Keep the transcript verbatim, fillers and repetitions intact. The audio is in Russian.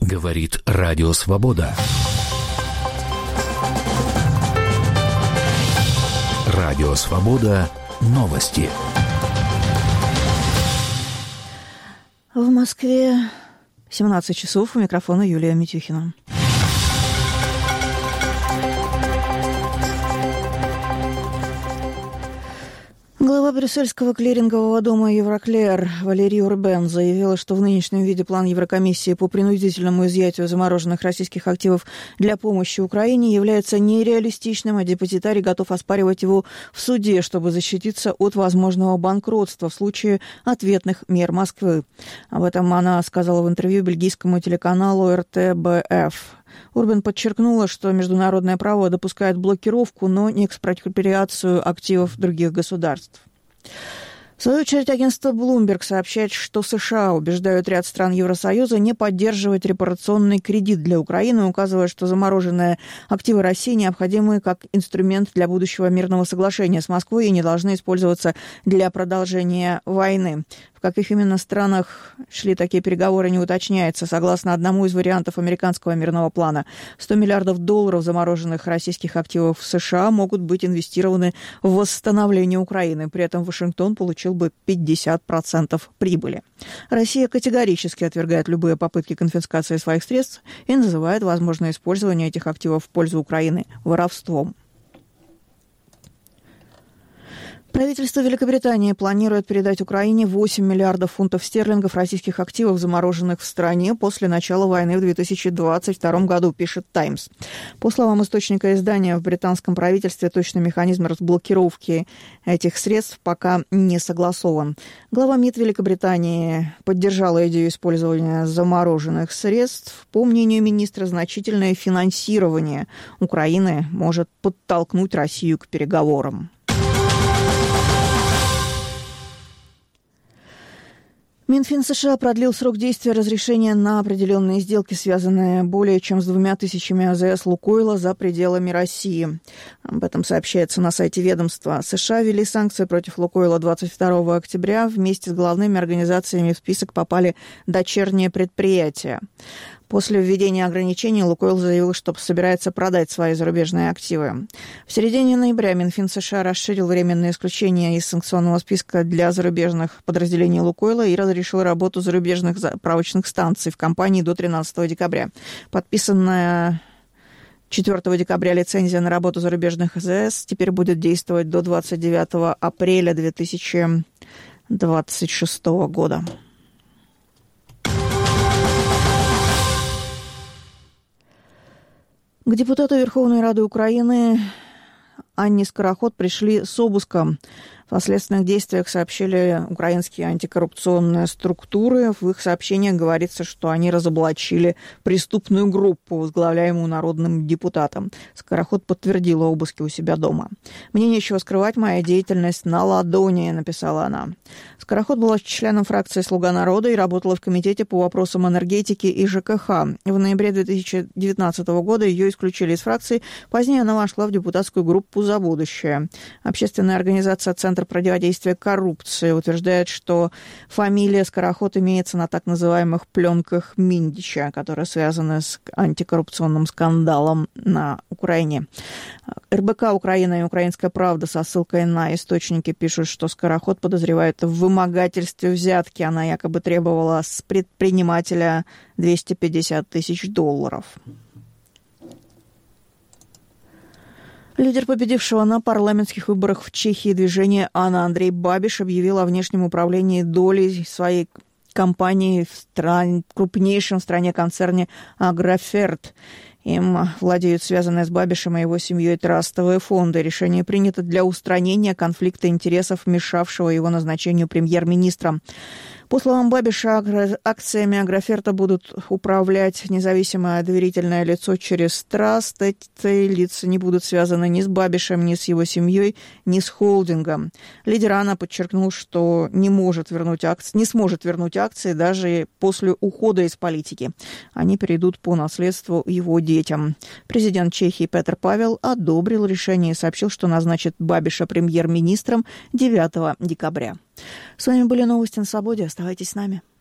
Говорит Радио Свобода. Радио Свобода. Новости. В Москве семнадцать часов. У микрофона Юлия Митюхина. Глава брюссельского клирингового дома «Евроклер» Валерий Урбен заявила, что в нынешнем виде план Еврокомиссии по принудительному изъятию замороженных российских активов для помощи Украине является нереалистичным, а депозитарий готов оспаривать его в суде, чтобы защититься от возможного банкротства в случае ответных мер Москвы. Об этом она сказала в интервью бельгийскому телеканалу эр тэ бэ эф. Урбен подчеркнула, что международное право допускает блокировку, но не экспроприацию активов других государств. В свою очередь, агентство Bloomberg сообщает, что США убеждают ряд стран Евросоюза не поддерживать репарационный кредит для Украины, указывая, что замороженные активы России необходимы как инструмент для будущего мирного соглашения с Москвой и не должны использоваться для продолжения войны. В каких именно странах шли такие переговоры, не уточняется. Согласно одному из вариантов американского мирного плана, сто миллиардов долларов замороженных российских активов в США могут быть инвестированы в восстановление Украины. При этом Вашингтон получил бы пятьдесят процентов прибыли. Россия категорически отвергает любые попытки конфискации своих средств и называет возможное использование этих активов в пользу Украины воровством. Правительство Великобритании планирует передать Украине восемь миллиардов фунтов стерлингов российских активов, замороженных в стране после начала войны в две тысячи двадцать втором году, пишет «Таймс». По словам источника издания, в британском правительстве точный механизм разблокировки этих средств пока не согласован. Глава МИД Великобритании поддержала идею использования замороженных средств. По мнению министра, значительное финансирование Украины может подтолкнуть Россию к переговорам. Минфин США продлил срок действия разрешения на определенные сделки, связанные более чем с двумя тысячами а зэ эс «Лукойла» за пределами России. Об этом сообщается на сайте ведомства. США ввели санкции против «Лукойла» двадцать второго октября. Вместе с главными организациями в список попали дочерние предприятия. После введения ограничений «Лукойл» заявил, что собирается продать свои зарубежные активы. В середине ноября Минфин США расширил временное исключение из санкционного списка для зарубежных подразделений «Лукойла» и разрешил работу зарубежных заправочных станций в компании до тринадцатого декабря. Подписанная четвёртого декабря лицензия на работу зарубежных а зэ эс теперь будет действовать до двадцать девятого апреля две тысячи двадцать шестого года. К депутату Верховной Рады Украины Анне Скороход пришли с обыском. В следственных действиях сообщили украинские антикоррупционные структуры. В их сообщениях говорится, что они разоблачили преступную группу, возглавляемую народным депутатом. Скороход подтвердила обыски у себя дома. «Мне нечего скрывать, моя деятельность на ладони», — написала она. Скороход была членом фракции «Слуга народа» и работала в комитете по вопросам энергетики и жэ ка ха. В ноябре две тысячи девятнадцатого года ее исключили из фракции. Позднее она вошла в депутатскую группу «За будущее». Общественная организация «Центр противодействия коррупции» утверждает, что фамилия Скороход имеется на так называемых пленках Миндича, которые связаны с антикоррупционным скандалом на Украине. эр бэ ка Украина и «Украинская правда» со ссылкой на источники пишут, что Скороход подозревают в вымогательстве взятки. Она якобы требовала с предпринимателя двести пятьдесят тысяч долларов. Лидер победившего на парламентских выборах в Чехии движения «Ана» Андрей Бабиш объявил о внешнем управлении долей своей компании в стран... крупнейшем в стране концерне «Агроферт». Им владеют связанные с Бабишем и его семьей трастовые фонды. Решение принято для устранения конфликта интересов, мешавшего его назначению премьер-министром. По словам Бабиша, акциями Агроферта будут управлять независимое доверительное лицо через траст. Эти лица не будут связаны ни с Бабишем, ни с его семьей, ни с холдингом. Лидер АНА подчеркнул, что не может вернуть акции, не сможет вернуть акции даже после ухода из политики. Они перейдут по наследству его детям. Президент Чехии Петр Павел одобрил решение и сообщил, что назначит Бабиша премьер-министром девятого декабря. С вами были новости на Свободе. Оставайтесь с нами.